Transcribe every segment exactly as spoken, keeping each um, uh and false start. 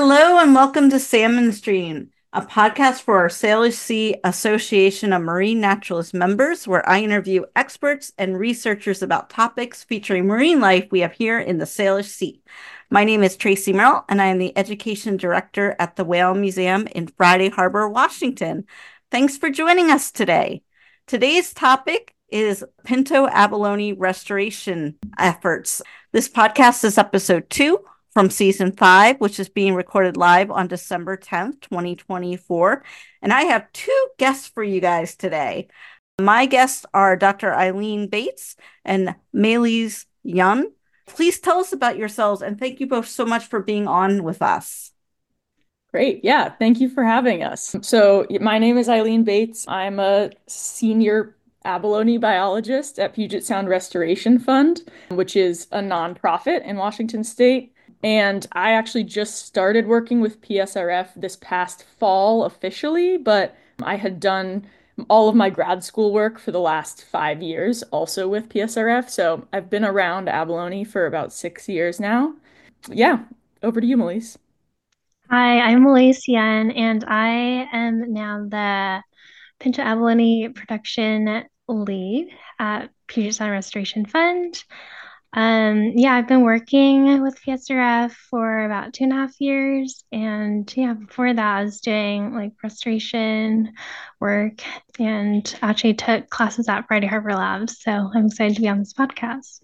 Hello and welcome to Salmon Stream, a podcast for our Salish Sea Association of Marine Naturalist members, where I interview experts and researchers about topics featuring marine life we have here in the Salish Sea. My name is Tracy Merrill, and I am the Education Director at the Whale Museum in Friday Harbor, Washington. Thanks for joining us today. Today's topic is Pinto abalone restoration efforts. This podcast is episode two from season five, which is being recorded live on December tenth, twenty twenty-four. And I have two guests for you guys today. My guests are Doctor Eileen Bates and Maelys Yun. Please tell us about yourselves, and thank you both so much for being on with us. Great. Yeah. Thank you for having us. So my name is Eileen Bates. I'm a senior abalone biologist at Puget Sound Restoration Fund, which is a nonprofit in Washington State. And I actually just started working with P S R F this past fall officially, but I had done all of my grad school work for the last five years also with P S R F. So I've been around abalone for about six years now. Yeah. Over to you, Maelys. Hi, I'm Malaysia, and I am now the Pinto Abalone Production Lead at Puget Sound Restoration Fund. Um, yeah, I've been working with P S R F for about two and a half years, and yeah, before that, I was doing like restoration work and actually took classes at Friday Harbor Labs. So I'm excited to be on this podcast.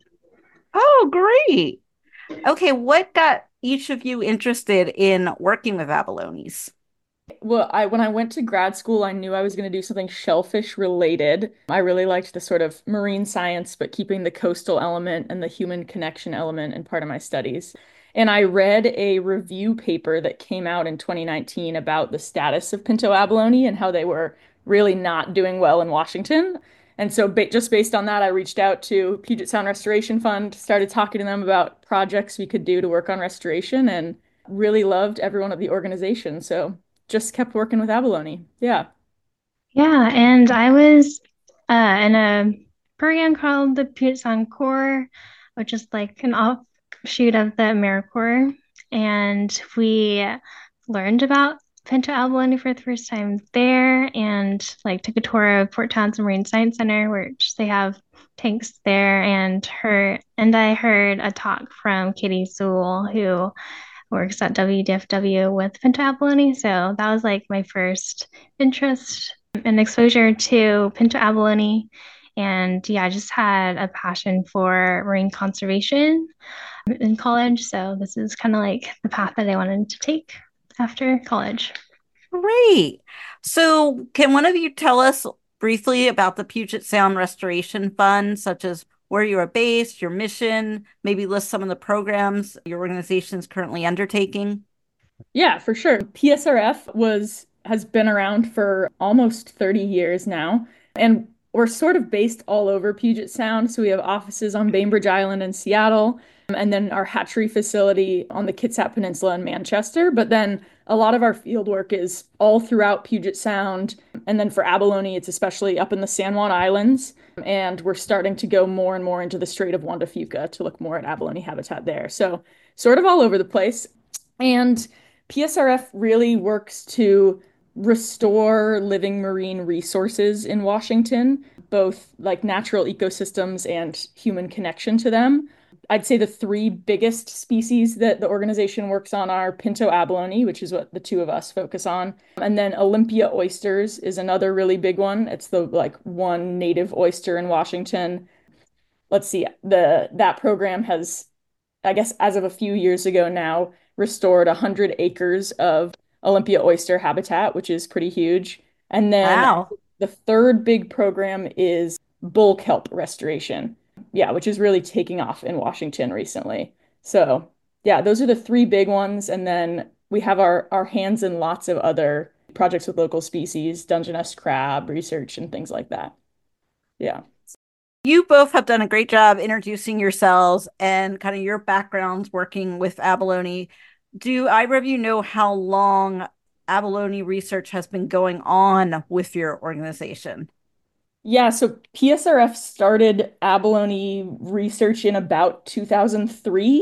Oh, great. Okay, what got each of you interested in working with abalones? Well, I when I went to grad school, I knew I was going to do something shellfish related. I really liked the sort of marine science, but keeping the coastal element and the human connection element in part of my studies. And I read a review paper that came out in twenty nineteen about the status of pinto abalone and how they were really not doing well in Washington. And so ba just based on that, I reached out to Puget Sound Restoration Fund, started talking to them about projects we could do to work on restoration, and really loved everyone at the organization. So just kept working with abalone. Yeah. Yeah, and I was uh, in a program called the Puget Sound Corps, which is like an offshoot of the AmeriCorps. And we learned about Pinto abalone for the first time there and like took a tour of Fort Townsend Marine Science Center, which they have tanks there. And her and I heard a talk from Katie Sewell, who works at W D F W with Pinto abalone. So that was like my first interest and exposure to pinto abalone. And yeah, I just had a passion for marine conservation in college. So this is kind of like the path that I wanted to take after college. Great. So, can one of you tell us briefly about the Puget Sound Restoration Fund, such as where you are based, your mission, maybe list some of the programs your organization is currently undertaking? Yeah, for sure. P S R F was has been around for almost thirty years now, and we're sort of based all over Puget Sound. So we have offices on Bainbridge Island in Seattle, and then our hatchery facility on the Kitsap Peninsula in Manchester. But then a lot of our field work is all throughout Puget Sound. And then for abalone, it's especially up in the San Juan Islands. And we're starting to go more and more into the Strait of Juan de Fuca to look more at abalone habitat there. So sort of all over the place. And P S R F really works to restore living marine resources in Washington, both like natural ecosystems and human connection to them. I'd say the three biggest species that the organization works on are pinto abalone, which is what the two of us focus on. And then Olympia oysters is another really big one. It's the like one native oyster in Washington. Let's see, the that program has, I guess, as of a few years ago now, restored one hundred acres of Olympia oyster habitat, which is pretty huge. And then Wow. the third big program is bull kelp restoration. Yeah, which is really taking off in Washington recently. So, yeah, those are the three big ones. And then we have our, our hands in lots of other projects with local species, Dungeness crab research, and things like that. Yeah. You both have done a great job introducing yourselves and kind of your backgrounds working with abalone. Do either of you know how long abalone research has been going on with your organization? Yeah, so P S R F started abalone research in about two thousand three.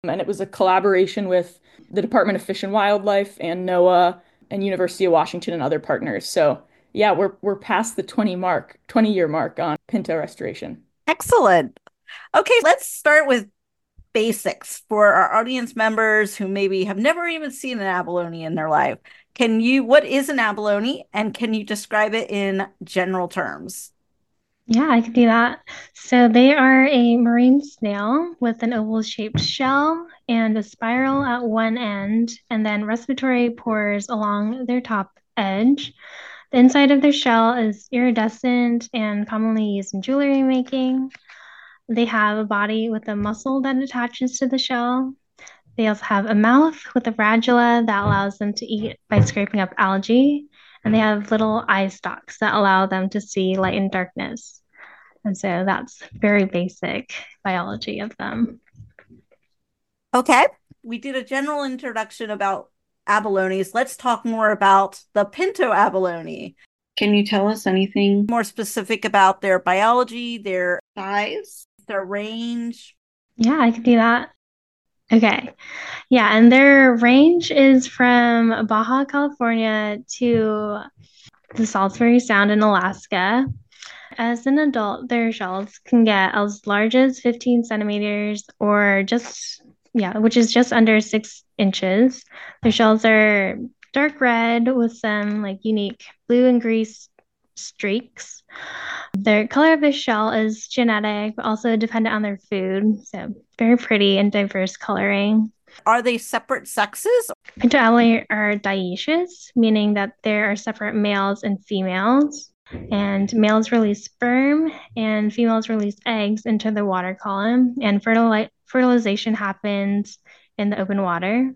And it was a collaboration with the Department of Fish and Wildlife and NOAA and University of Washington and other partners. So yeah, we're we're past the twenty mark, twenty year mark on Pinto restoration. Excellent. Okay, let's start with basics for our audience members who maybe have never even seen an abalone in their life. Can you, what is an abalone, and can you describe it in general terms? Yeah, I could do that. So they are a marine snail with an oval-shaped shell and a spiral at one end, and then respiratory pores along their top edge. The inside of their shell is iridescent and commonly used in jewelry making. They have a body with a muscle that attaches to the shell. They also have a mouth with a radula that allows them to eat by scraping up algae. And they have little eye stalks that allow them to see light and darkness. And so that's very basic biology of them. Okay, we did a general introduction about abalones. Let's talk more about the pinto abalone. Can you tell us anything more specific about their biology, their size, their range? Yeah, I could do that. Okay. Yeah, and their range is from Baja California to the Salisbury Sound in Alaska. As an adult, their shells can get as large as fifteen centimeters or just, yeah, which is just under six inches. Their shells are dark red with some like unique blue and grease streaks. Their color of the shell is genetic, but also dependent on their food. So very pretty and diverse coloring. Are they separate sexes? Pinto abalone are dioecious, meaning that there are separate males and females. And males release sperm and females release eggs into the water column, and fertili- fertilization happens in the open water.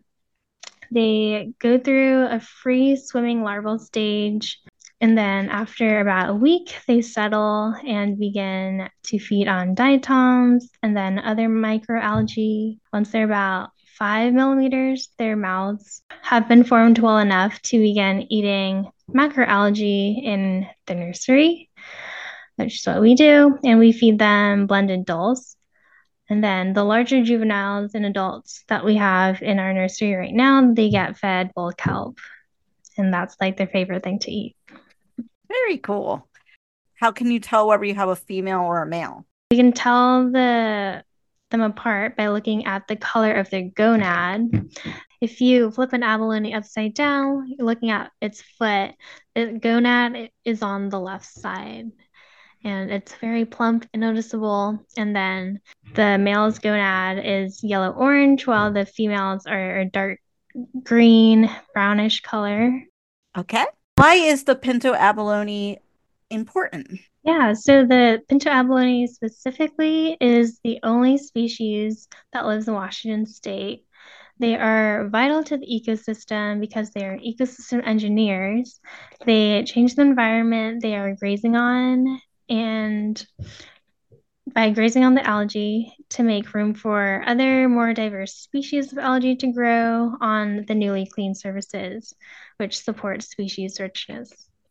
They go through a free swimming larval stage, and then after about a week, they settle and begin to feed on diatoms and then other microalgae. Once they're about five millimeters, their mouths have been formed well enough to begin eating macroalgae in the nursery, which is what we do, and we feed them blended dulse. And then the larger juveniles and adults that we have in our nursery right now, they get fed bull kelp, and that's like their favorite thing to eat. Very cool. How can you tell whether you have a female or a male? We can tell the them apart by looking at the color of their gonad. If you flip an abalone upside down, you're looking at its foot, the gonad is on the left side. And it's very plump and noticeable. And then the male's gonad is yellow-orange, while the females are a dark green, brownish color. Okay. Why is the pinto abalone important? Yeah, so the pinto abalone specifically is the only species that lives in Washington state. They are vital to the ecosystem because they are ecosystem engineers. They change the environment they are grazing on, and by grazing on the algae to make room for other more diverse species of algae to grow on the newly cleaned surfaces, which supports species richness.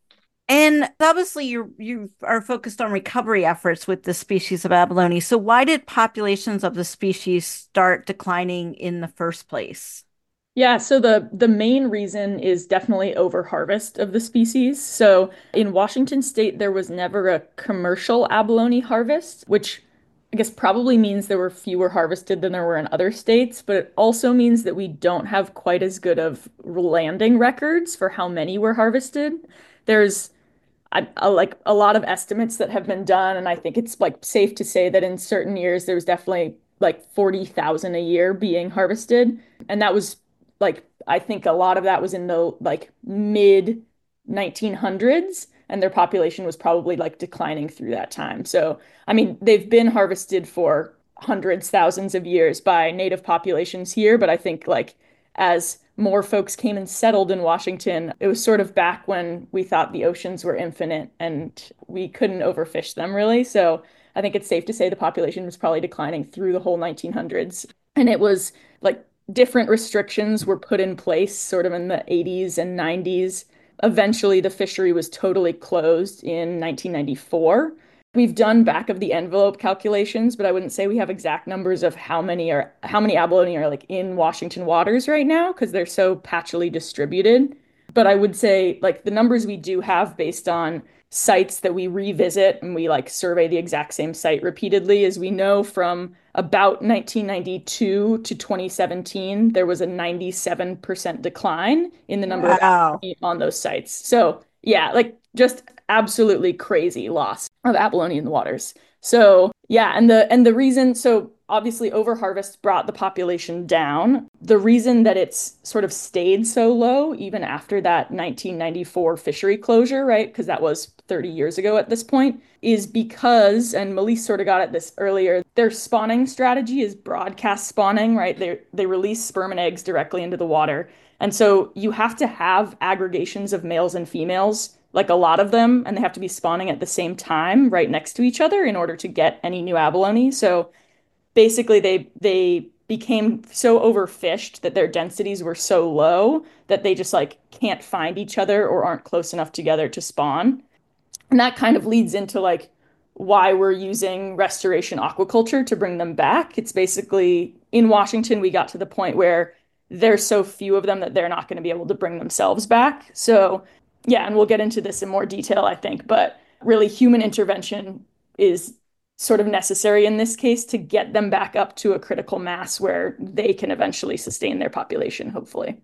And obviously you you are focused on recovery efforts with the species of abalone. So why did populations of the species start declining in the first place? Yeah, so the the main reason is definitely overharvest of the species. So in Washington state, there was never a commercial abalone harvest, which I guess probably means there were fewer harvested than there were in other states, but it also means that we don't have quite as good of landing records for how many were harvested. There's I, I like a lot of estimates that have been done, and I think it's like safe to say that in certain years there was definitely like forty thousand a year being harvested, and that was like I think a lot of that was in the like mid nineteen hundreds, and their population was probably like declining through that time. So, I mean, they've been harvested for hundreds, thousands of years by native populations here, but I think like as more folks came and settled in Washington, it was sort of back when we thought the oceans were infinite and we couldn't overfish them really. So I think it's safe to say the population was probably declining through the whole nineteen hundreds. And it was like different restrictions were put in place sort of in the eighties and nineties. Eventually, the fishery was totally closed in nineteen ninety-four. We've done back of the envelope calculations, but I wouldn't say we have exact numbers of how many are how many abalone are like in Washington waters right now because they're so patchily distributed. But I would say like the numbers we do have based on sites that we revisit and we like survey the exact same site repeatedly is we know from about nineteen ninety-two to twenty seventeen there was a ninety-seven percent decline in the number of Wow. abalone on those sites. So yeah, like just absolutely crazy loss of abalone in the waters. So yeah, and the and the reason, so obviously overharvest brought the population down. The reason that it's sort of stayed so low even after that nineteen ninety-four fishery closure, right? Because that was thirty years ago at this point, is because, and Melise sort of got at this earlier, their spawning strategy is broadcast spawning, right? They they release sperm and eggs directly into the water. And so you have to have aggregations of males and females, like a lot of them, and they have to be spawning at the same time right next to each other in order to get any new abalone. So basically they they became so overfished that their densities were so low that they just like can't find each other or aren't close enough together to spawn. And that kind of leads into like why we're using restoration aquaculture to bring them back. It's basically in Washington, we got to the point where there's so few of them that they're not going to be able to bring themselves back. So, yeah, and we'll get into this in more detail, I think, but really human intervention is sort of necessary in this case to get them back up to a critical mass where they can eventually sustain their population, hopefully.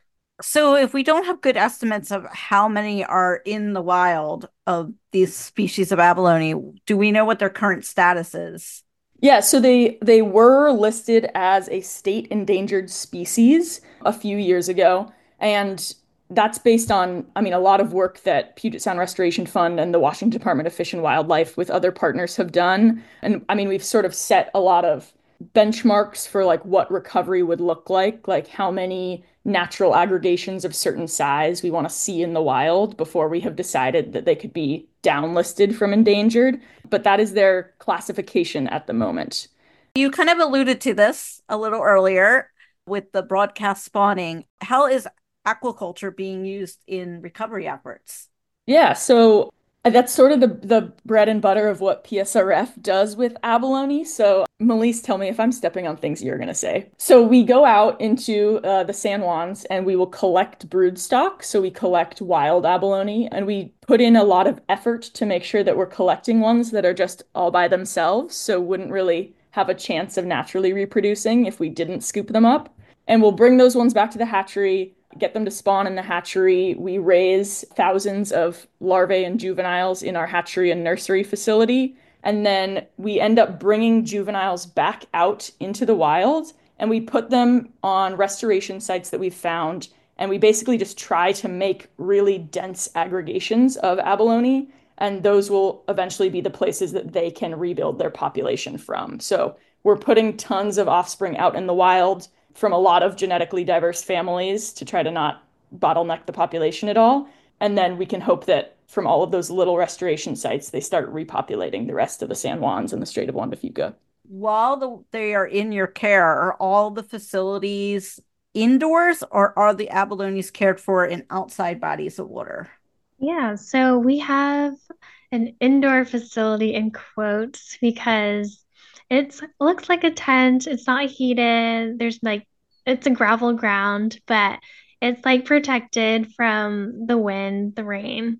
So if we don't have good estimates of how many are in the wild of these species of abalone, do we know what their current status is? Yeah, so they they were listed as a state endangered species a few years ago, and that's based on, I mean, a lot of work that Puget Sound Restoration Fund and the Washington Department of Fish and Wildlife with other partners have done. And I mean, we've sort of set a lot of benchmarks for like what recovery would look like, like how many natural aggregations of certain size we want to see in the wild before we have decided that they could be downlisted from endangered. But that is their classification at the moment. You kind of alluded to this a little earlier with the broadcast spawning. How is aquaculture being used in recovery efforts? Yeah, so that's sort of the the bread and butter of what P S R F does with abalone. So, Melise, tell me if I'm stepping on things you're going to say. So, we go out into uh, the San Juans and we will collect broodstock. So, we collect wild abalone and we put in a lot of effort to make sure that we're collecting ones that are just all by themselves. So, wouldn't really have a chance of naturally reproducing if we didn't scoop them up. And we'll bring those ones back to the hatchery, get them to spawn in the hatchery. We raise thousands of larvae and juveniles in our hatchery and nursery facility. And then we end up bringing juveniles back out into the wild and we put them on restoration sites that we've found. And we basically just try to make really dense aggregations of abalone. And those will eventually be the places that they can rebuild their population from. So we're putting tons of offspring out in the wild from a lot of genetically diverse families to try to not bottleneck the population at all. And then we can hope that from all of those little restoration sites, they start repopulating the rest of the San Juans and the Strait of Juan de Fuca. While the, they are in your care, are all the facilities indoors or are the abalones cared for in outside bodies of water? Yeah, so we have an indoor facility in quotes because it looks like a tent. It's not heated. There's like, it's a gravel ground, but it's like protected from the wind, the rain.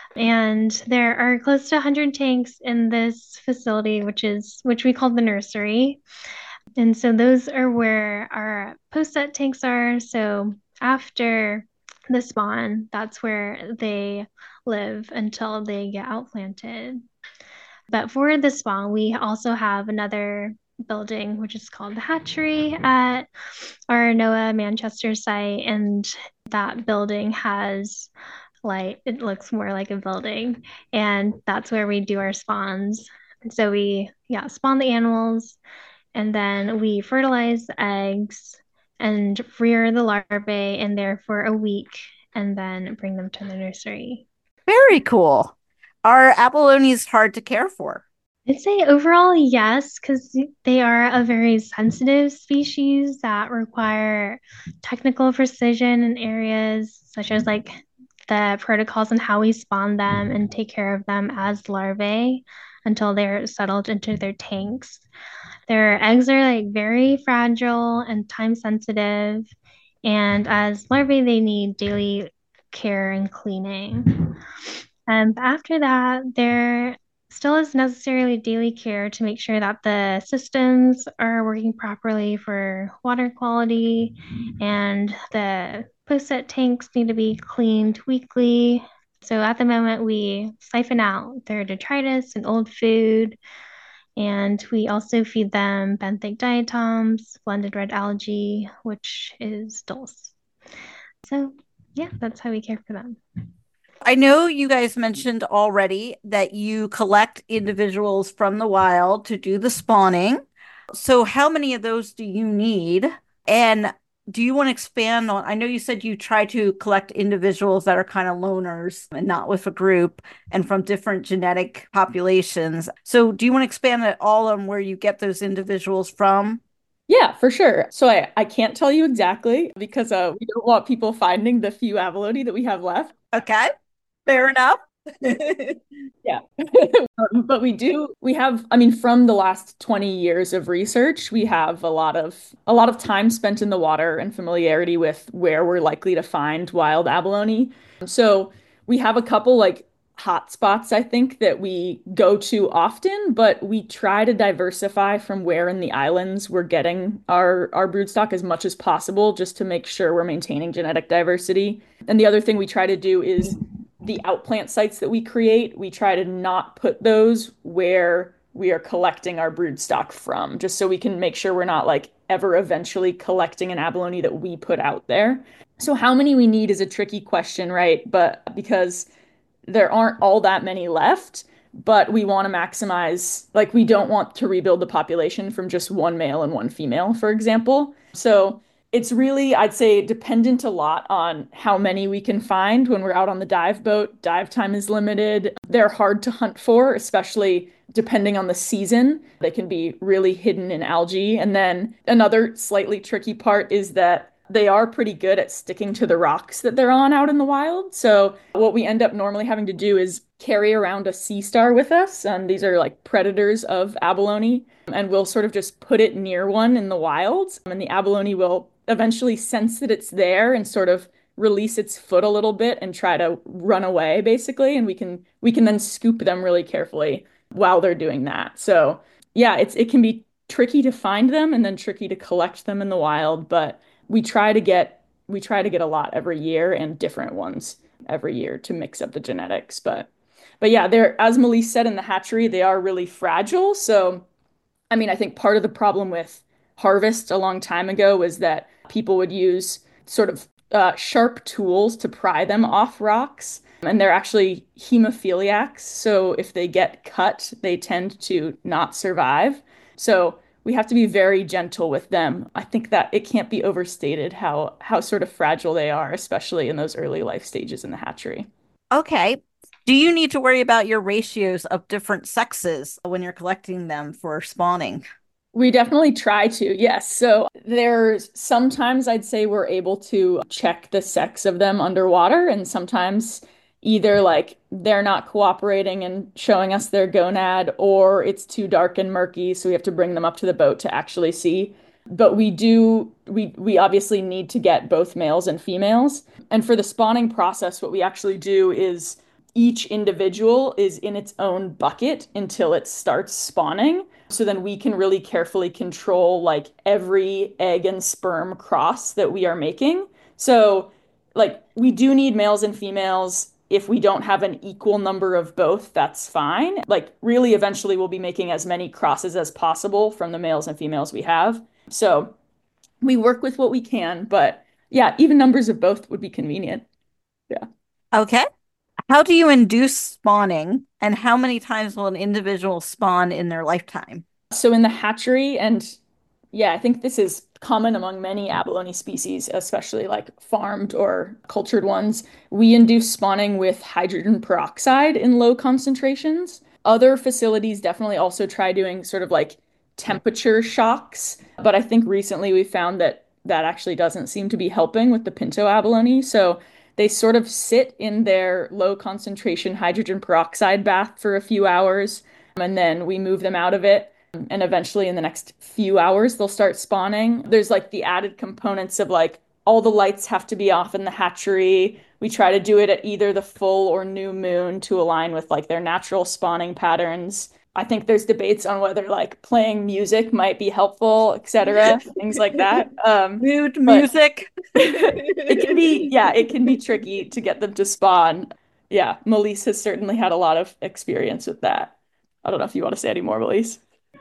And there are close to one hundred tanks in this facility, which is which we call the nursery. And so those are where our post-set tanks are. So after the spawn, that's where they live until they get outplanted. But for the spawn, we also have another building, which is called the hatchery at our NOAA Manchester site. And that building has light. It looks more like a building. And that's where we do our spawns. And so we, yeah, spawn the animals and then we fertilize the eggs and rear the larvae in there for a week and then bring them to the nursery. Very cool. Are abalones hard to care for? I'd say overall, yes, because they are a very sensitive species that require technical precision in areas such as like the protocols and how we spawn them and take care of them as larvae. until they're settled into their tanks. Their eggs are like very fragile and time sensitive, and as larvae, they need daily care and cleaning. And after that, there still is necessarily daily care to make sure that the systems are working properly for water quality, and the post-set tanks need to be cleaned weekly. So at the moment, we siphon out their detritus and old food, and we also feed them benthic diatoms, blended red algae, which is dulse. So yeah, that's how we care for them. I know you guys mentioned already that you collect individuals from the wild to do the spawning. So how many of those do you need? And do you want to expand on, I know you said you try to collect individuals that are kind of loners and not with a group and from different genetic populations. So do you want to expand at all on where you get those individuals from? Yeah, for sure. So I, I can't tell you exactly because uh, we don't want people finding the few abalone that we have left. Okay, fair enough. Yeah. Um, but we do, we have, I mean, from the last twenty years of research, we have a lot of a lot of time spent in the water and familiarity with where we're likely to find wild abalone. So we have a couple like hot spots, I think, that we go to often, but we try to diversify from where in the islands we're getting our our broodstock as much as possible, just to make sure we're maintaining genetic diversity. And the other thing we try to do is the outplant sites that we create, we try to not put those where we are collecting our broodstock from, just so we can make sure we're not like ever eventually collecting an abalone that we put out there. So how many we need is a tricky question, right? But because there aren't all that many left, but we want to maximize, like we don't want to rebuild the population from just one male and one female, for example. So it's really, I'd say, dependent a lot on how many we can find when we're out on the dive boat. Dive time is limited. They're hard to hunt for, especially depending on the season. They can be really hidden in algae. And then another slightly tricky part is that they are pretty good at sticking to the rocks that they're on out in the wild. So what we end up normally having to do is carry around a sea star with us. And these are like predators of abalone. And we'll sort of just put it near one in the wild. And the abalone will eventually sense that it's there and sort of release its foot a little bit and try to run away, basically. And we can we can then scoop them really carefully while they're doing that. So yeah, it's it can be tricky to find them and then tricky to collect them in the wild, but we try to get we try to get a lot every year and different ones every year to mix up the genetics. But but yeah, they're, as Melise said, in the hatchery, they are really fragile. So I mean, I think part of the problem with harvest a long time ago was that people would use sort of uh, sharp tools to pry them off rocks. And they're actually hemophiliacs. So if they get cut, they tend to not survive. So we have to be very gentle with them. I think that it can't be overstated how how sort of fragile they are, especially in those early life stages in the hatchery. Okay. Do you need to worry about your ratios of different sexes when you're collecting them for spawning? We definitely try to, yes. So there's sometimes I'd say we're able to check the sex of them underwater, and sometimes either like they're not cooperating and showing us their gonad, or it's too dark and murky, so we have to bring them up to the boat to actually see. But we do, we we obviously need to get both males and females. And for the spawning process, what we actually do is each individual is in its own bucket until it starts spawning. So then we can really carefully control like every egg and sperm cross that we are making. So like we do need males and females. If we don't have an equal number of both, that's fine. Like really eventually we'll be making as many crosses as possible from the males and females we have. So we work with what we can, but yeah, even numbers of both would be convenient. Yeah. Okay. How do you induce spawning, and how many times will an individual spawn in their lifetime? So in the hatchery, and yeah, I think this is common among many abalone species, especially like farmed or cultured ones, we induce spawning with hydrogen peroxide in low concentrations. Other facilities definitely also try doing sort of like temperature shocks, but I think recently we found that that actually doesn't seem to be helping with the pinto abalone. So they sort of sit in their low concentration hydrogen peroxide bath for a few hours. And then we move them out of it. And eventually, in the next few hours, they'll start spawning. There's like the added components of like all the lights have to be off in the hatchery. We try to do it at either the full or new moon to align with like their natural spawning patterns. I think there's debates on whether like playing music might be helpful, et cetera, things like that. Um, Mood music. It can be, yeah, it can be tricky to get them to spawn. Yeah, Melise has certainly had a lot of experience with that. I don't know if you want to say any more, Melise.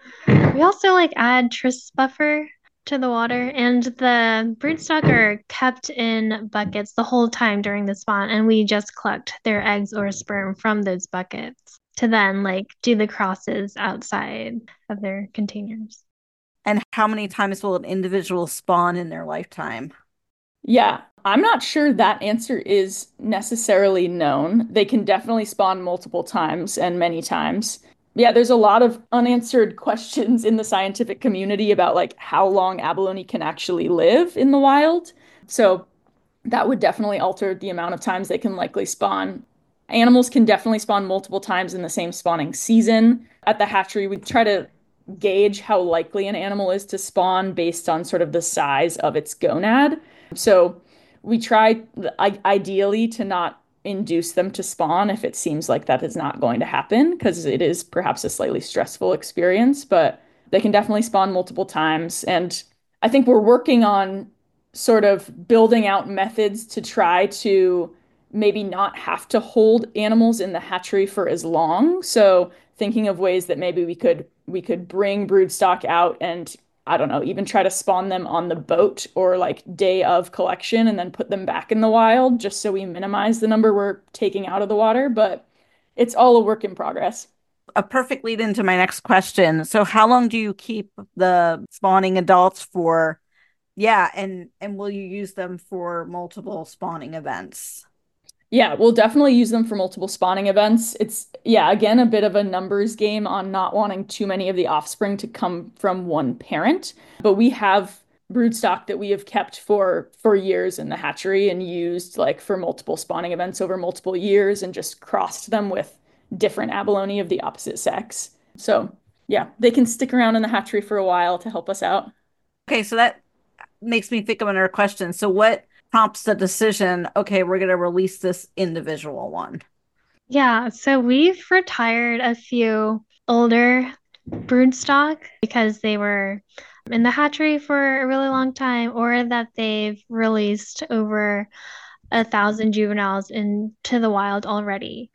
We also like add tris buffer to the water, and the broodstock are kept in buckets the whole time during the spawn, and we just collect their eggs or sperm from those buckets to then like do the crosses outside of their containers. And how many times will an individual spawn in their lifetime? Yeah, I'm not sure that answer is necessarily known. They can definitely spawn multiple times and many times. Yeah, there's a lot of unanswered questions in the scientific community about like how long abalone can actually live in the wild. So that would definitely alter the amount of times they can likely spawn. Animals can definitely spawn multiple times in the same spawning season. At the hatchery, we try to gauge how likely an animal is to spawn based on sort of the size of its gonad. So we try ideally to not induce them to spawn if it seems like that is not going to happen, because it is perhaps a slightly stressful experience, but they can definitely spawn multiple times. And I think we're working on sort of building out methods to try to maybe not have to hold animals in the hatchery for as long. So thinking of ways that maybe we could we could bring broodstock out and I don't know, even try to spawn them on the boat or like day of collection and then put them back in the wild just so we minimize the number we're taking out of the water. But it's all a work in progress. A perfect lead into my next question. So how long do you keep the spawning adults for? Yeah, and and will you use them for multiple spawning events? Yeah, we'll definitely use them for multiple spawning events. It's, yeah, again, a bit of a numbers game on not wanting too many of the offspring to come from one parent. But we have broodstock that we have kept for for years in the hatchery and used like for multiple spawning events over multiple years and just crossed them with different abalone of the opposite sex. So, yeah, they can stick around in the hatchery for a while to help us out. Okay, so that makes me think of another question. So what prompts the decision, okay, we're going to release this individual one? Yeah, so we've retired a few older broodstock because they were in the hatchery for a really long time, or that they've released over a thousand juveniles into the wild already.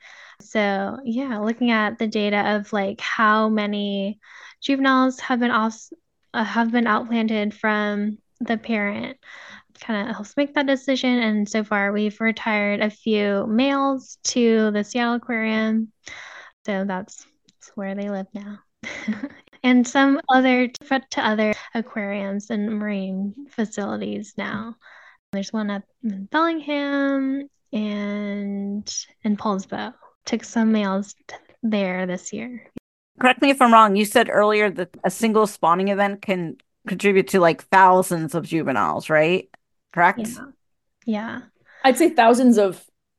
So yeah, looking at the data of like how many juveniles have been off uh, have been outplanted from the parent kind of helps make that decision. And so far, we've retired a few males to the Seattle Aquarium. So that's, that's where they live now. And some other to other aquariums and marine facilities now. There's one up in Bellingham and in Poulsbo. Took some males there this year. Correct me if I'm wrong. You said earlier that a single spawning event can contribute to like thousands of juveniles, right? Correct? Yeah. Yeah. I'd say thousands of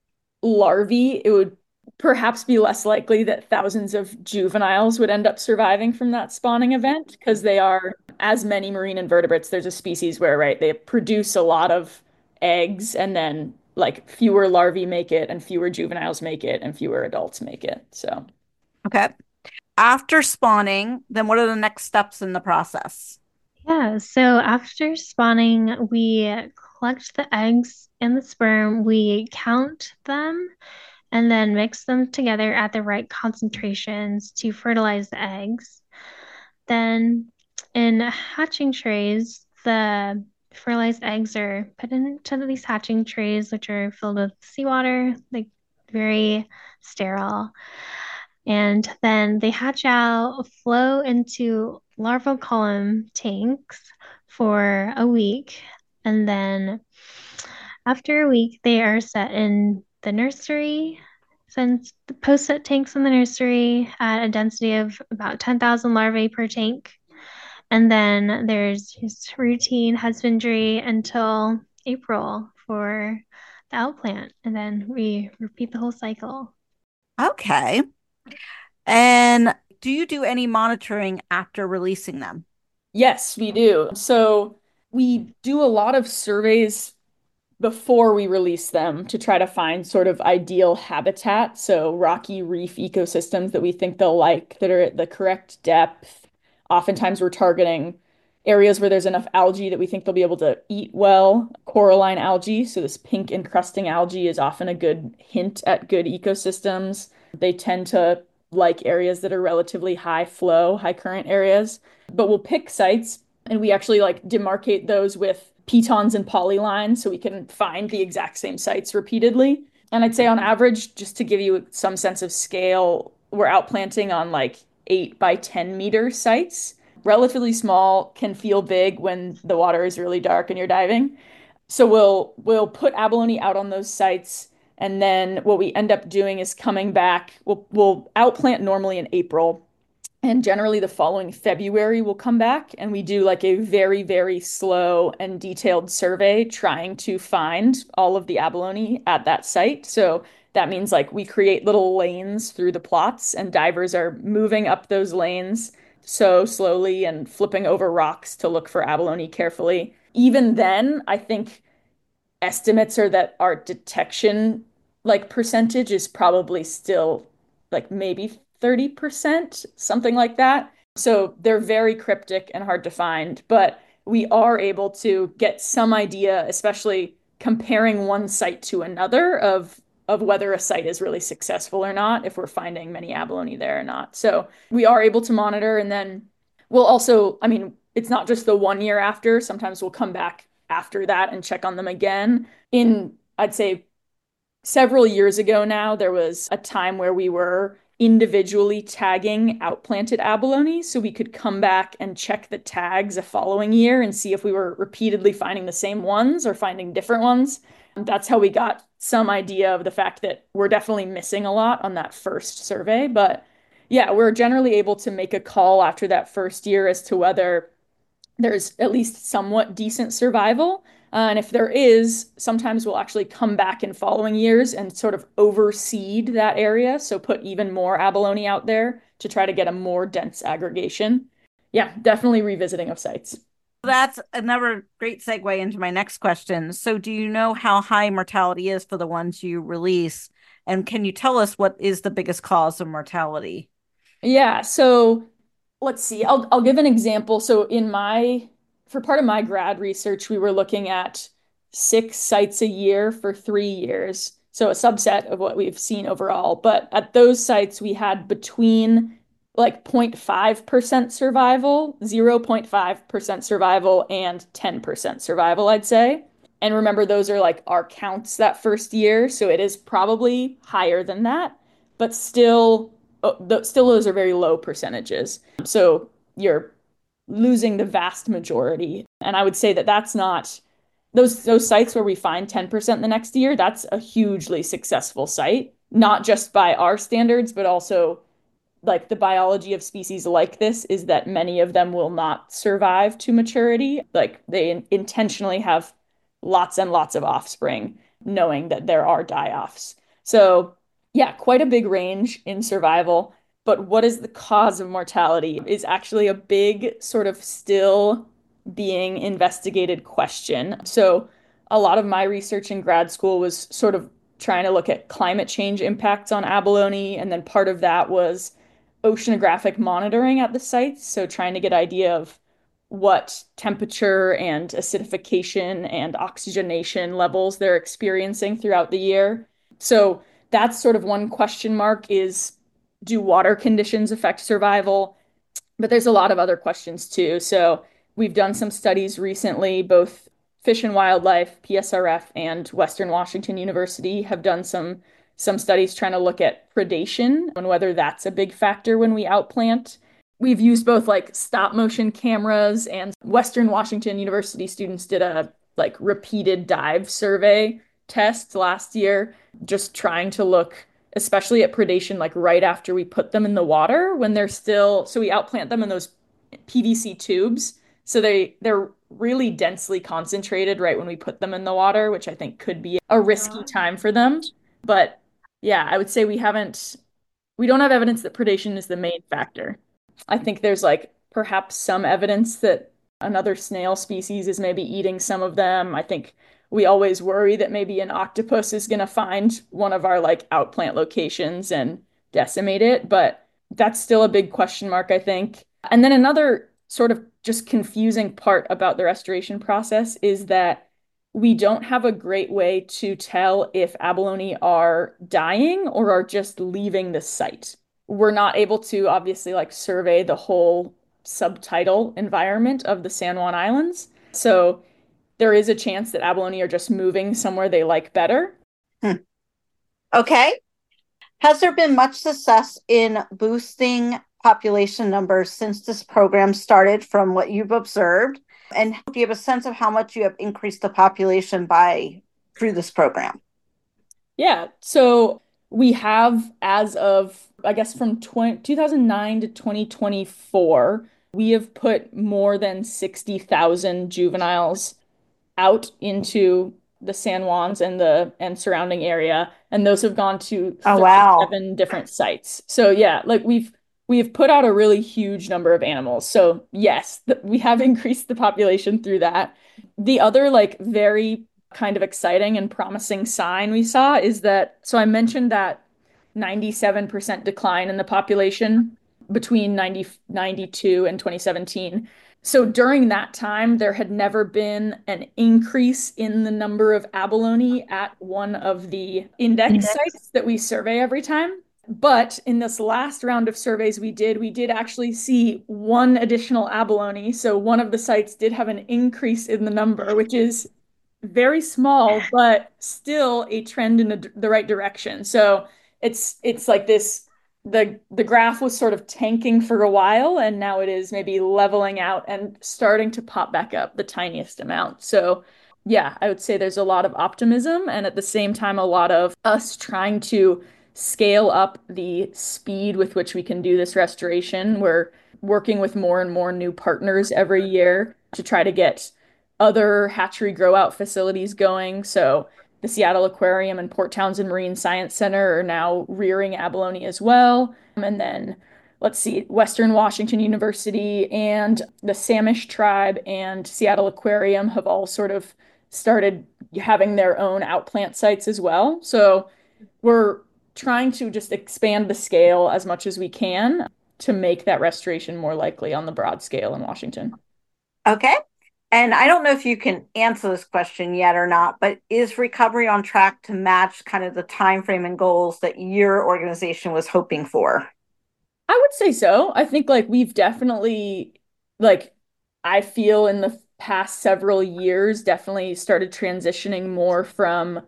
larvae. It would perhaps be less likely that thousands of juveniles would end up surviving from that spawning event because they are, as many marine invertebrates, there's a species where, right, they produce a lot of eggs and then like fewer larvae make it and fewer juveniles make it and fewer adults make it. So, okay. After spawning, then what are the next steps in the process? Yeah, so after spawning, we collect the eggs and the sperm, we count them, and then mix them together at the right concentrations to fertilize the eggs. Then in hatching trays, the fertilized eggs are put into these hatching trays, which are filled with seawater, like very sterile. And then they hatch out, flow into larval column tanks for a week. And then after a week, they are set in the nursery. Since the post-set tanks in the nursery at a density of about ten thousand larvae per tank. And then there's just routine husbandry until April for the outplant. And then we repeat the whole cycle. Okay. And Do you do any monitoring after releasing them? Yes, we do. So we do a lot of surveys before we release them to try to find sort of ideal habitat. So rocky reef ecosystems that we think they'll like that are at the correct depth. Oftentimes we're targeting areas where there's enough algae that we think they'll be able to eat well. Coralline algae, so this pink encrusting algae is often a good hint at good ecosystems. They tend to like areas that are relatively high flow, high current areas. But we'll pick sites and we actually like demarcate those with pitons and polylines so we can find the exact same sites repeatedly. And I'd say on average, just to give you some sense of scale, we're outplanting on like eight by ten meter sites. Relatively small, can feel big when the water is really dark and you're diving. So we'll we'll put abalone out on those sites, and then what we end up doing is coming back. We'll we'll outplant normally in April, and generally the following February we'll come back and we do like a very, very slow and detailed survey trying to find all of the abalone at that site. So that means like we create little lanes through the plots and divers are moving up those lanes so slowly and flipping over rocks to look for abalone carefully. Even then, I think estimates are that our detection like percentage is probably still like maybe thirty percent, something like that. So they're very cryptic and hard to find, but we are able to get some idea, especially comparing one site to another of of whether a site is really successful or not, if we're finding many abalone there or not. So we are able to monitor, and then we'll also, I mean, it's not just the one year after. Sometimes we'll come back after that and check on them again. In, I'd say, several years ago now, there was a time where we were individually tagging outplanted abalone so we could come back and check the tags a following year and see if we were repeatedly finding the same ones or finding different ones. That's how we got some idea of the fact that we're definitely missing a lot on that first survey. But yeah, we're generally able to make a call after that first year as to whether there's at least somewhat decent survival. Uh, and if there is, sometimes we'll actually come back in following years and sort of overseed that area. So put even more abalone out there to try to get a more dense aggregation. Yeah, definitely revisiting of sites. That's another great segue into my next question. So, do you know how high mortality is for the ones you release? And can you tell us what is the biggest cause of mortality? Yeah, so let's see. I'll I'll give an example. So in my for part of my grad research, we were looking at six sites a year for three years. So a subset of what we've seen overall. But at those sites, we had between like zero point five percent survival, zero point five percent survival, and ten percent survival, I'd say. And remember, those are like our counts that first year. So it is probably higher than that, but still, uh, still those are very low percentages. So you're losing the vast majority. And I would say that that's not those those sites where we find ten percent the next year, that's a hugely successful site, not just by our standards, but also like the biology of species like this is that many of them will not survive to maturity. Like they in intentionally have lots and lots of offspring, knowing that there are die-offs. So yeah, quite a big range in survival. But what is the cause of mortality is actually a big sort of still being investigated question. So a lot of my research in grad school was sort of trying to look at climate change impacts on abalone, and then part of that was oceanographic monitoring at the sites. So trying to get idea of what temperature and acidification and oxygenation levels they're experiencing throughout the year. So that's sort of one question mark is, do water conditions affect survival? But there's a lot of other questions too. So we've done some studies recently, both Fish and Wildlife, P S R F, and Western Washington University have done some some studies trying to look at predation and whether that's a big factor when we outplant. We've used both like stop motion cameras, and Western Washington University students did a like repeated dive survey test last year, just trying to look especially at predation like right after we put them in the water when they're still, so we outplant them in those P V C tubes. So they they're really densely concentrated right when we put them in the water, which I think could be a risky time for them. But yeah, I would say we haven't we don't have evidence that predation is the main factor. I think there's like perhaps some evidence that another snail species is maybe eating some of them. I think we always worry that maybe an octopus is going to find one of our like outplant locations and decimate it, but that's still a big question mark, I think. And then another sort of just confusing part about the restoration process is that we don't have a great way to tell if abalone are dying or are just leaving the site. We're not able to obviously like survey the whole subtidal environment of the San Juan Islands. So there is a chance that abalone are just moving somewhere they like better. Hmm. Okay. Has there been much success in boosting population numbers since this program started from what you've observed? And do you have a sense of how much you have increased the population by through this program? Yeah. So we have, as of, I guess, from twenty two thousand nine to twenty twenty-four, we have put more than sixty thousand juveniles out into the San Juans and the and surrounding area, and those have gone to Oh, wow. thirty-seven different sites. So yeah, like we've we have put out a really huge number of animals. So yes, th we have increased the population through that. The other like very kind of exciting and promising sign we saw is that, so I mentioned that ninety-seven percent decline in the population between ninety ninety-two and twenty seventeen. So during that time, there had never been an increase in the number of abalone at one of the index Index. sites that we survey every time. But in this last round of surveys we did, we did actually see one additional abalone. So one of the sites did have an increase in the number, which is very small, but still a trend in the, the right direction. So it's it's like this, the the graph was sort of tanking for a while, and now it is maybe leveling out and starting to pop back up the tiniest amount. So yeah, I would say there's a lot of optimism, and at the same time, a lot of us trying to scale up the speed with which we can do this restoration. We're working with more and more new partners every year to try to get other hatchery grow out facilities going. So the Seattle Aquarium and Port Townsend Marine Science Center are now rearing abalone as well. And then let's see, Western Washington University and the Samish tribe and Seattle Aquarium have all sort of started having their own outplant sites as well. So we're trying to just expand the scale as much as we can to make that restoration more likely on the broad scale in Washington. Okay. And I don't know if you can answer this question yet or not, but is recovery on track to match kind of the time frame and goals that your organization was hoping for? I would say so. I think like we've definitely, like, I feel in the past several years definitely started transitioning more from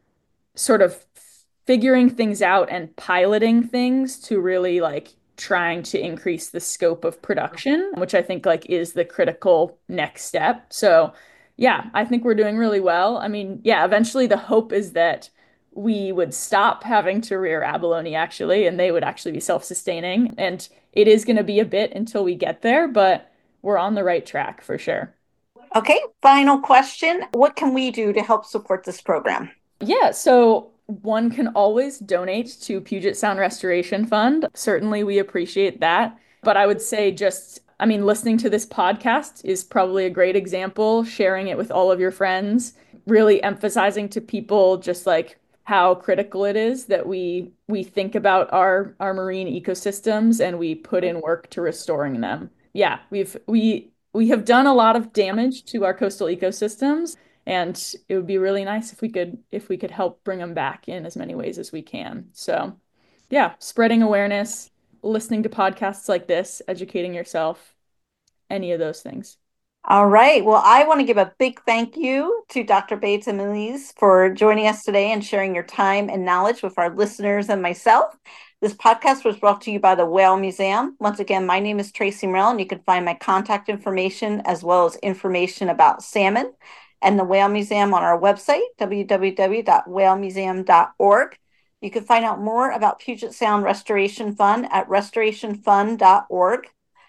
sort of figuring things out and piloting things to really like trying to increase the scope of production, which I think like is the critical next step. So yeah, I think we're doing really well. I mean, yeah, eventually the hope is that we would stop having to rear abalone actually, and they would actually be self-sustaining. And it is going to be a bit until we get there, but we're on the right track for sure. Okay, final question. What can we do to help support this program? Yeah, so one can always donate to Puget Sound Restoration Fund. Certainly, we appreciate that. But I would say just, I mean, listening to this podcast is probably a great example, sharing it with all of your friends, really emphasizing to people just like how critical it is that we we think about our our marine ecosystems and we put in work to restoring them. Yeah, we've we we have done a lot of damage to our coastal ecosystems. And it would be really nice if we could if we could help bring them back in as many ways as we can. So, yeah, spreading awareness, listening to podcasts like this, educating yourself, any of those things. All right. Well, I want to give a big thank you to Doctor Bates and Melise for joining us today and sharing your time and knowledge with our listeners and myself. This podcast was brought to you by the Whale Museum. Once again, my name is Tracy Morell, and you can find my contact information as well as information about salmon and the Whale Museum on our website, w w w dot whale museum dot org. You can find out more about Puget Sound Restoration Fund at restoration fund dot org.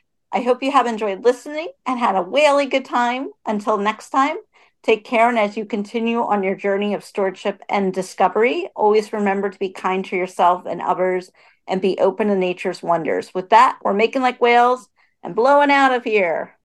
I hope you have enjoyed listening and had a whaley good time. Until next time, take care, and as you continue on your journey of stewardship and discovery, always remember to be kind to yourself and others and be open to nature's wonders. With that, we're making like whales and blowing out of here.